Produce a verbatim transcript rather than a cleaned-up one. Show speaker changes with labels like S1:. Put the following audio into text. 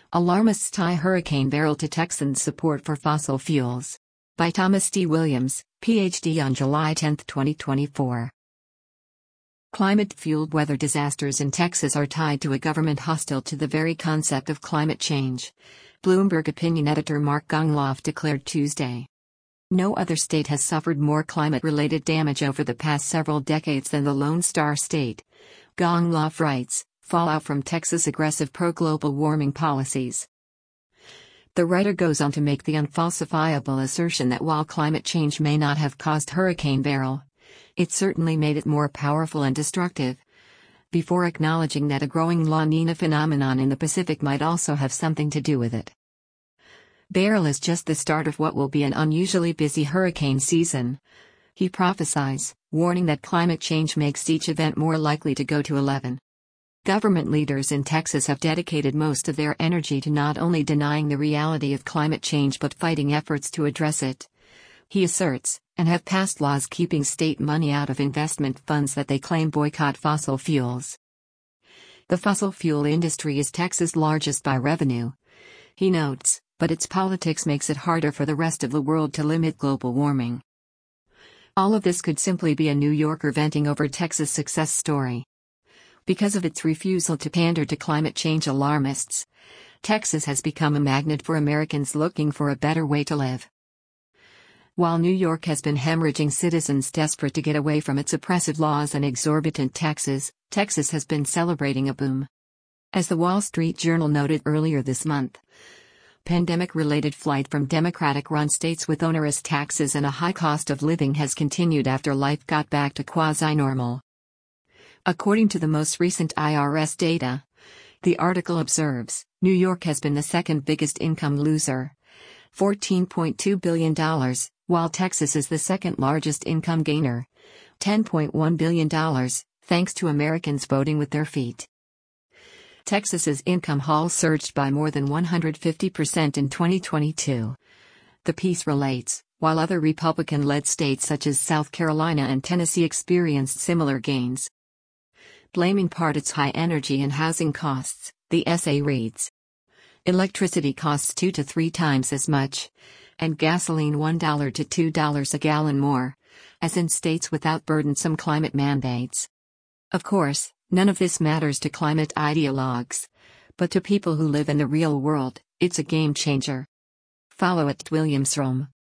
S1: Alarmists tie Hurricane Beryl to Texans' support for fossil fuels. By Thomas D. Williams, P H D on July tenth, twenty twenty-four. Climate-fueled weather disasters in Texas are tied to a government hostile to the very concept of climate change, Bloomberg opinion editor Mark Gongloff declared Tuesday. No other state has suffered more climate-related damage over the past several decades than the Lone Star State, Gongloff writes, fallout from Texas' aggressive pro-global warming policies. The writer goes on to make the unfalsifiable assertion that while climate change may not have caused Hurricane Beryl, it certainly made it more powerful and destructive, before acknowledging that a growing La Nina phenomenon in the Pacific might also have something to do with it. Beryl is just the start of what will be an unusually busy hurricane season, he prophesies, warning that climate change makes each event more likely to go to eleven. Government leaders in Texas have dedicated most of their energy to not only denying the reality of climate change but fighting efforts to address it, he asserts, and have passed laws keeping state money out of investment funds that they claim boycott fossil fuels. The fossil fuel industry is Texas' largest by revenue, he notes, but its politics makes it harder for the rest of the world to limit global warming. All of this could simply be a New Yorker venting over Texas' success story. Because of its refusal to pander to climate change alarmists, Texas has become a magnet for Americans looking for a better way to live. While New York has been hemorrhaging citizens desperate to get away from its oppressive laws and exorbitant taxes, Texas has been celebrating a boom. As the Wall Street Journal noted earlier this month, pandemic-related flight from Democratic-run states with onerous taxes and a high cost of living has continued after life got back to quasi-normal. According to the most recent I R S data, the article observes, New York has been the second biggest income loser, fourteen point two billion dollars, while Texas is the second largest income gainer, ten point one billion dollars, thanks to Americans voting with their feet. Texas's income haul surged by more than one hundred fifty percent in twenty twenty-two. The piece relates, while other Republican-led states such as South Carolina and Tennessee experienced similar gains. Blaming part its high energy and housing costs, the essay reads. Electricity costs two to three times as much, and gasoline one dollar to two dollars a gallon more, as in states without burdensome climate mandates. Of course, none of this matters to climate ideologues, but to people who live in the real world, it's a game changer. Follow at Williamsrom.